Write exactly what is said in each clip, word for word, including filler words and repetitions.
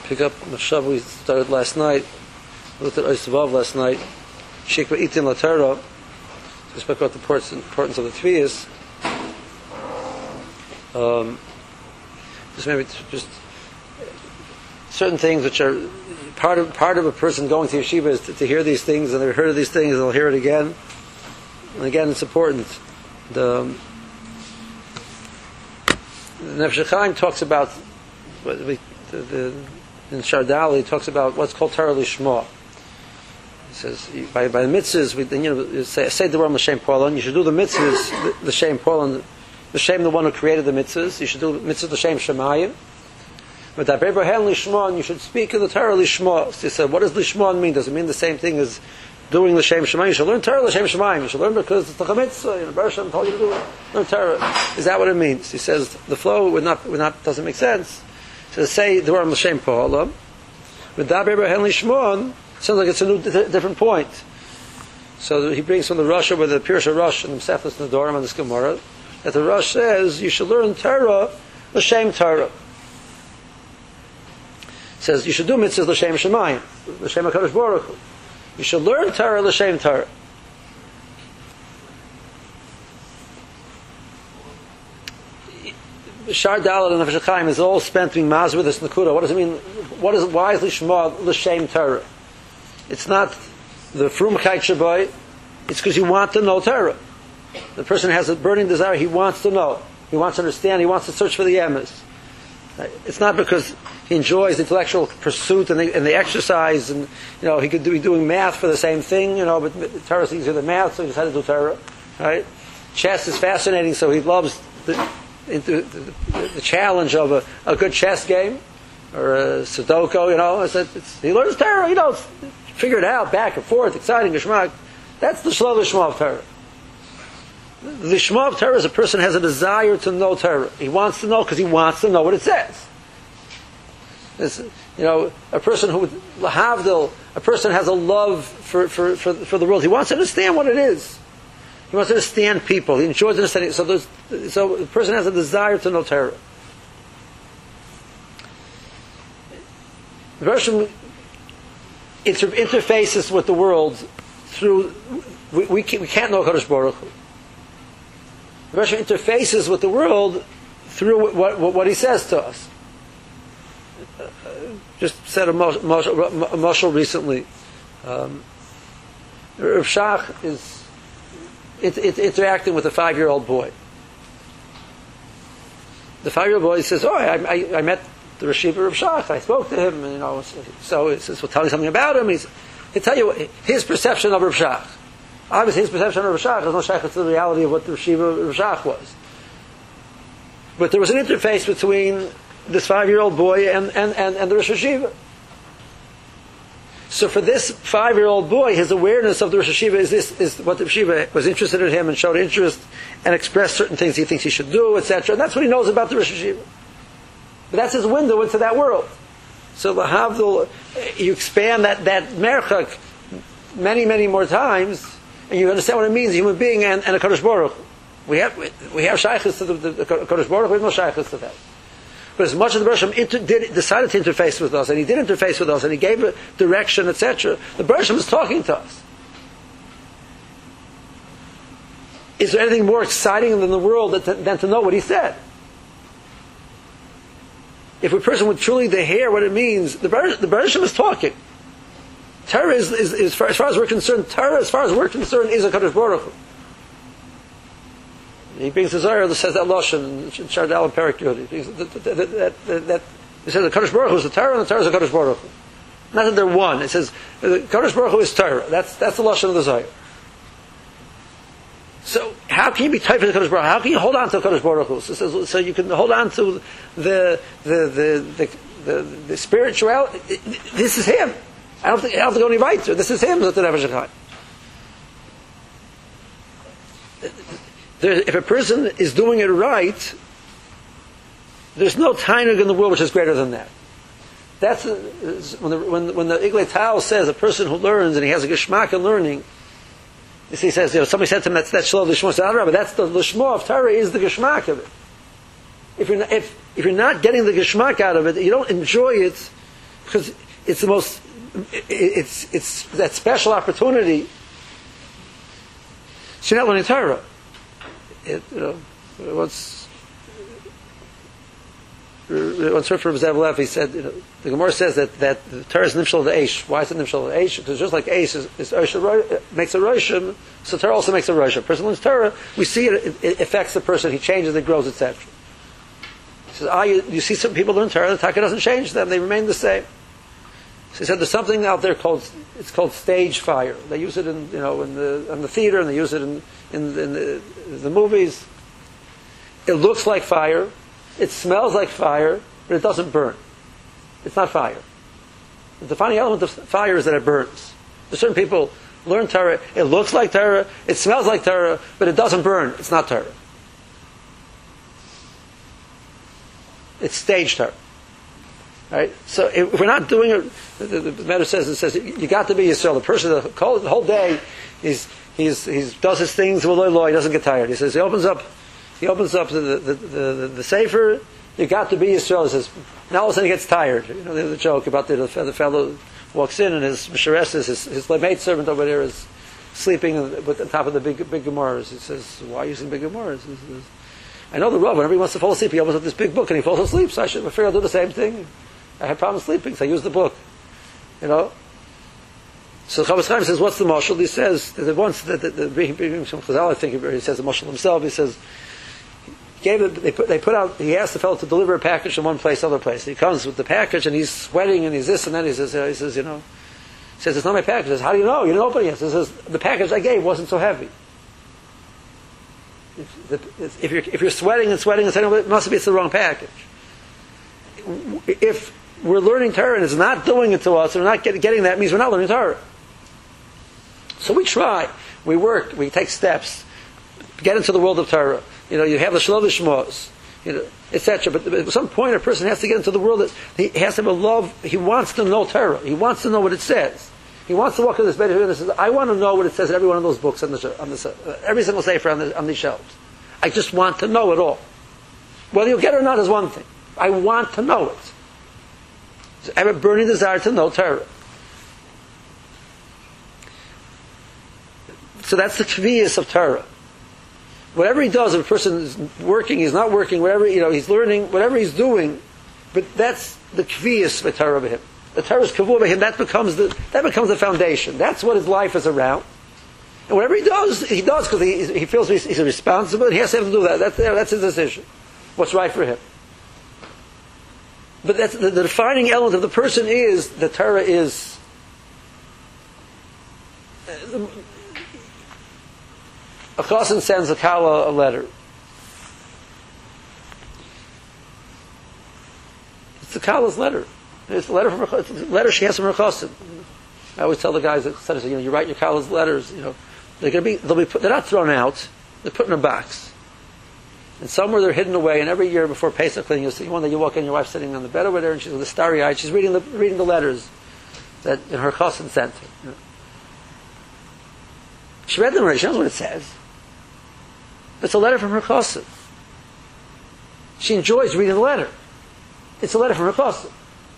pick up Mashab we started last night. We looked at Oisavav last night. Shikva Itin Latera. We spoke about the importance of the Tviyas. Um, just maybe just certain things which are part of part of a person going to yeshiva is to, to hear these things, and they've heard of these things, and they'll hear it again. And again, it's important. The, um, the Nefesh Chaim talks about what we, the, the, in Shardal, he talks about what's called Torah Lishma. He says by by the mitzvahs, we you know say, say the word L'Shem Polan. You should do the mitzvahs L'Shem Polan. L'Shem, the one who created the mitzvahs. You should do mitzvahs L'Shem Shemayim. But Abraham Lishma, you should speak in the Torah Lishma. So he said, what does Lishma mean? Does it mean the same thing as doing L'Shem Shemayim? You should learn Torah L'Shem Shemayim. You should learn because it's the mitzvah. You know, Baruch Hashem told you to do it. Learn Torah. Is that what it means? He says the flow would not would not doesn't make sense. So say the word L'Shem Po'alam. But Abraham Lishma sounds like it's a new different point. So he brings from the Rosh with the Pirush Rosh and the Seflas Nedorim and the Gemara that the Rosh says you should learn Torah L'Shem Torah. Says you should do mitzvahs L'Shem Shemayim, L'Shem HaKadosh Baruch Hu. You should learn Torah L'Shem Torah. Shar Daled and Nefesh Chaim is all spent being maz with this Nakuda. What does it mean? What is why is Lishma L'Shem Torah? It's not the Frumkeit Shabai. It's because you want to know Torah. The person has a burning desire. He wants to know. He wants to understand. He wants to search for the emes. It's not because he enjoys intellectual pursuit and the, and the exercise, and you know he could be doing math for the same thing, you know. But Torah is easier than math, so he decided to do Torah. Right? Chess is fascinating, so he loves the, the, the, the challenge of a, a good chess game or a Sudoku. You know, it's, it's, he learns Torah. You know, figure it out back and forth, exciting geschmack. That's the shlo lishma of Torah. The Shema of Torah is a person has a desire to know Torah. He wants to know because he wants to know what it says. It's, you know, a person who, lahavdil, a person has a love for, for, for, for the world. He wants to understand what it is. He wants to understand people. He enjoys understanding. So, there's, so the person has a desire to know Torah. The person inter- interfaces with the world through. We, we, can't, we can't know Kadosh Baruch Hu. The Rebbe interfaces with the world through what, what, what he says to us. Uh, just said a mashal recently. Um, Rav Shach is it, it, interacting with a five-year-old boy. The five-year-old boy says, "Oh, I, I, I met the Rashiva Rav Shach. I spoke to him, and, you know." So he says, "Well, tell me something about him." He's, he'll tell you his perception of Rav Shach. Obviously, his perception of Rav Shach is no shaykhah to the reality of what the Rashiva Rav Shach was. But there was an interface between this five-year-old boy and, and, and, and the Rosh Hashiva. So for this five-year-old boy, his awareness of the Rosh Hashiva is this: is what the Rosh Hashiva was interested in him and showed interest and expressed certain things he thinks he should do, et cetera. And that's what he knows about the Rosh Hashiva. But that's his window into that world. So lahavdil, you expand that that merchak many, many more times. And you understand what it means, a human being and, and a Kadosh Baruch. We have we have shaykhs to the, the, the Kadosh Baruch. We have no shaykhs to that. But as much as the Baruch Hashem did decided to interface with us, and he did interface with us, and he gave a direction, et cetera, the Baruch Hashem is talking to us. Is there anything more exciting than the world than to, than to know what he said? If a person would truly to hear what it means, the Baruch, the Baruch Hashem is talking. Torah is, is, is far, as far as we're concerned, Torah, as far as we're concerned, is a Kadosh Baruch Hu. He brings the Zohar that says that Lashon in Shardal and Perik Yud. He brings that, that, that, that, that he says the Kadosh Baruch Hu is the Torah and the Torah is the Kadosh Baruch Hu. Not that they're one. It says the Kadosh Baruch Hu is Torah. That's that's the Lashon of the Zohar. So how can you be tight for the Kadosh Baruch Hu? How can you hold on to the Kadosh Baruch Hu? So, so, so you can hold on to the the the the, the, the spirituality. This is him. I don't think I don't have to go any weiter. This is him. If a person is doing it right, there's no tainug in the world which is greater than that. That's a, when the when, when the Iglei Tal says a person who learns and he has a geschmack in learning. He says, you know, somebody said to him that's that's shlo lishma, but that's the lishma of Torah is the geschmack of it. If you're not, if if you're not getting the geschmack out of it, you don't enjoy it. because it's the most, it's it's that special opportunity. So you're not learning Torah. It, you know, once once heard from Zev Lev, he said, you know, the Gemara says that, that the Torah is nimshal the Eish. Why is it nimshal the Eish? Because just like Eish is, is Osha, makes a Roshim, so Torah also makes a Roshim. A person learns Torah, we see it, it, it affects the person, he changes, it grows, et cetera. He says, ah, you, you see some people learn Torah, the Taka doesn't change them, they remain the same. So he said, there's something out there called, it's called stage fire. They use it in, you know, in the, in the theater, and they use it in, in, in the, the movies. It looks like fire, it smells like fire, but it doesn't burn. It's not fire. The defining element of fire is that it burns. There's certain people learn Torah, it looks like Torah, it smells like Torah, but it doesn't burn. It's not Torah. It's stage Torah. Right? So if we're not doing it, the, the, the matter says, it says you got to be Yisrael. The person the whole, the whole day he's he's he does his things with law. He doesn't get tired. He says he opens up he opens up the the the, the, the sefer. You got to be Yisrael. He says now all of a sudden he gets tired. You know, there's a joke about the, the, the fellow walks in and his Mishareses, his his maid servant over there is sleeping with the top of the big big Gemaras. He says, why are you using big Gemaras? He says, I know the Rav, whenever he wants to fall asleep, he opens up this big book and he falls asleep, so I should I figure I'll do the same thing. I had problems sleeping, so I used the book. You know? So Chavis Chaim says, what's the mashal? He says, that once, the, the, the, Chazal, I think he says the mashal himself, he says, he gave it, they, put, they put out, he asked the fellow to deliver a package from one place to another place. He comes with the package and he's sweating and he's this and that. He says, uh, he says, you know, he says, it's not my package. He says, how do you know? You didn't open it yet. He says, the package I gave wasn't so heavy. If, if, you're, if you're sweating and sweating and sweating, it must be it's the wrong package. If we're learning Torah and it's not doing it to us, and we're not get, getting that, it means we're not learning Torah. So we try, we work, we take steps, get into the world of Torah. You know, you have the Shalom Shmos, you know, et cetera. But at some point, a person has to get into the world that he has to have a love. He wants to know Torah. He wants to know what it says. He wants to walk in this bed and says, "I want to know what it says in every one of those books on the, on the uh, every single sefer on, the, on these shelves. I just want to know it all. Whether you get it or not is one thing. I want to know it. So I have a burning desire to know Torah." So that's the kviyas of Torah. Whatever he does, if a person is working, he's not working, whatever, you know, he's learning, whatever he's doing, but that's the kviyas of Torah by him. The Torah is kavua by him, that becomes the, that becomes the foundation. That's what his life is around. And whatever he does, he does because he, he feels he's, he's responsible, and he has to have to do that. That's, that's his decision. What's right for him. But that's, the, the defining element of the person is the Torah is uh, a chassan sends a kala a letter. It's the kala's letter. It's a letter from her, it's a letter she has from her chassan. I always tell the guys that said, you know, you write your kala's letters. You know, they're going to be they'll be put, they're not thrown out. They're put in a box. And somewhere they're hidden away. And every year before Pesach cleaning, you'll see one day you walk in, your wife's sitting on the bed over there, and she's with a starry eyed. She's reading the reading the letters that in her chassan sent her. You know. She read them already. She knows what it says. It's a letter from her chassan. She enjoys reading the letter. It's a letter from her chassan.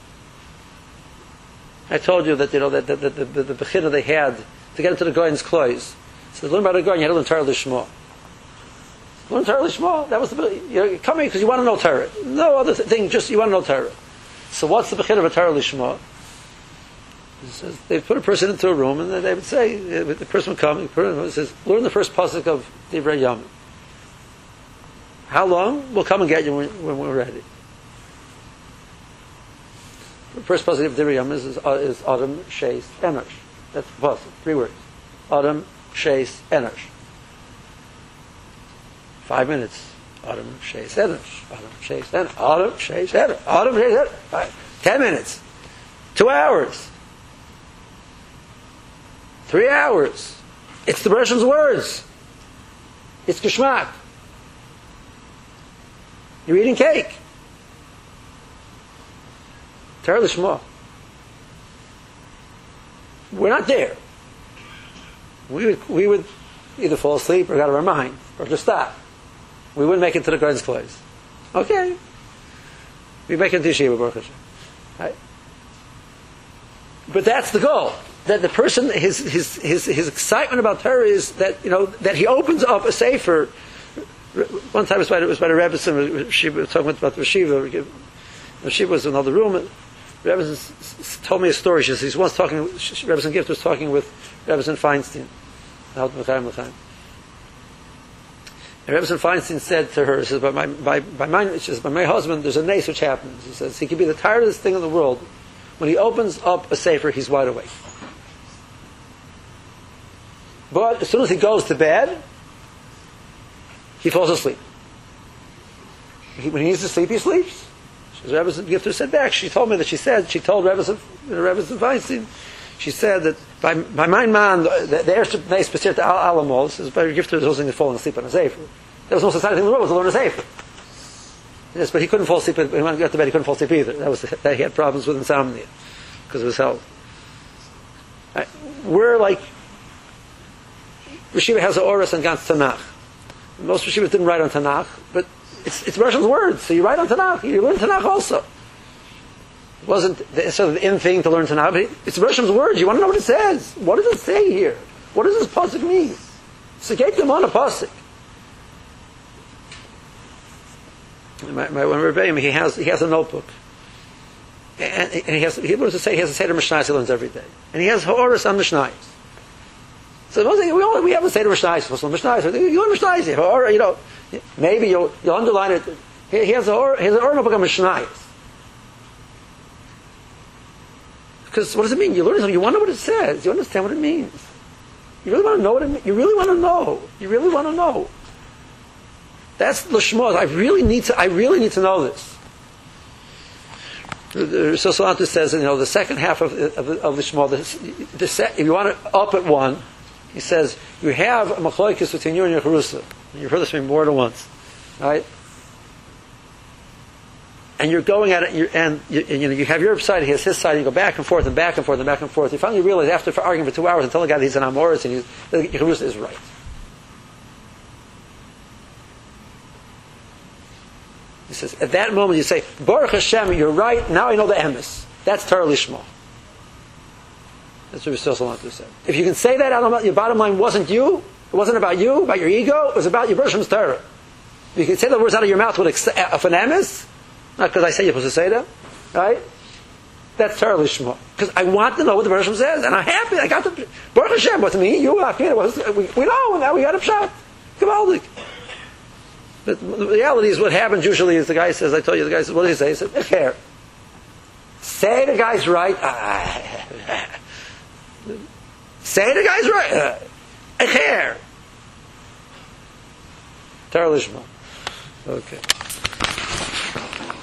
I told you that you know that the the the, the bechina they had to get into the Goyen's clothes. So to learn about the Goyen, you had to learn Torah Lishma. Learn Torah Lishma. That was the you know, you come here because you want to know Torah. No other thing, just you want to know Torah. So what's the bechina of a Torah Lishma? Says they put a person into a room and they would say the person would come. The person says, "Learn the first pasuk of Divrei Yamim." How long? We'll come and get you when, when we're ready. The first pasuk of Divrei Yamim is, is, is Adam, Sheis, Enosh. That's the pasuk. Three words. Adam, Sheis, Enosh. Five minutes. Adam, Sheis, Enosh. Adam, Sheis, Enosh. Adam, Sheis, Enosh. Adam, Sheis, Enosh. Ten minutes. Two hours. Three hours. It's the Russian's words. It's geschmack. You're eating cake. Torah Lishma. We're not there. We would, we would either fall asleep or get out of our mind or just stop. We wouldn't make it to the Goyen's clothes. Okay. We make it to Yeshiva, Baruch Hashem. Right? but that's the goal. That the person, his his his his excitement about Torah is that you know that he opens up a sefer. One time it was by, it was by the Rebbe. She was talking about the Shiva. She was in another room. Rebbe told me a story. She says he once talking. Rebbe Gift was talking with Rebbe Feinstein. And Rebbe Feinstein said to her, he says, by my, by, by, my, she says, by my husband, there's a nace which happens. He says, he can be the tiredest thing in the world. When he opens up a sefer, he's wide awake. But as soon as he goes to bed, he falls asleep. He, when he needs to sleep, he sleeps. Rebbe Gifter said back, she told me that she said, she told Rebbe Feinstein, she said that by, by my man, the, the first nice specific to Alamo, says by Gifter was also falling asleep on a sefer. There was no society in the world to learn a sefer. Yes, but he couldn't fall asleep. When he got to bed, he couldn't fall asleep either. That was that he had problems with insomnia because of his health. Right. We're like Yeshiva has an Oris and Gans Tanakh. Most Yeshivas didn't write on Tanakh, but it's it's Russian words, so you write on Tanakh. You learn Tanakh also. It wasn't the, sort of the in thing to learn Tanakh, but it's Russian's words. You want to know what it says. What does it say here? What does this pasuk mean? Segate them on a pasuk. My, my one Rebbeim, he has he has a notebook, and, and he has he was to say he has a Seder Mishnayos he learns every day, and he has Ha'oris on Mishnayos. So we all, we have a Seder Mishnayos, Mishnayos. You learn Mishnayos, or you know, maybe you'll, you'll underline it. He, he has a he has an notebook on Mishnayos. Because what does it mean? You learn something. You want to know what it says. You understand what it means. You really want to know what it means. You really want to know. You really want to know. That's l'shmos. I really need to. I really need to know this. So Salantu says, you know, the second half of of, of the shmos. The, the set, if you want to up at one, he says you have a machlokes between you and your charusa. You've heard this from me more than once, right? And you're going at it, and, you're, and you, you know you have your side, he has his side. And you go back and forth and back and forth and back and forth. You finally realize after arguing for two hours and telling the guy that he's an amoris and he's, the charusa is right. He says, at that moment you say, Baruch Hashem, you're right, now I know the emes. That's Torah Lishma. That's what Rav Salantu said. If you can say that out of your bottom line wasn't you, it wasn't about you, about your ego, it was about your Bershom's Torah. If you can say the words out of your mouth with an emes, not because I say you're supposed to say them, right? That's Torah Lishma. Because I want to know what the Bershom says, and I'm happy, I got the, Baruch Hashem, what's me, you, we, we know, now we got a pshat. Gavaldik. But the reality is what happens usually is the guy says, I told you, the guy says, what did he say? He said, Echer. Say the guy's right. Say the guy's right. Echer. Torah Lishma. Okay.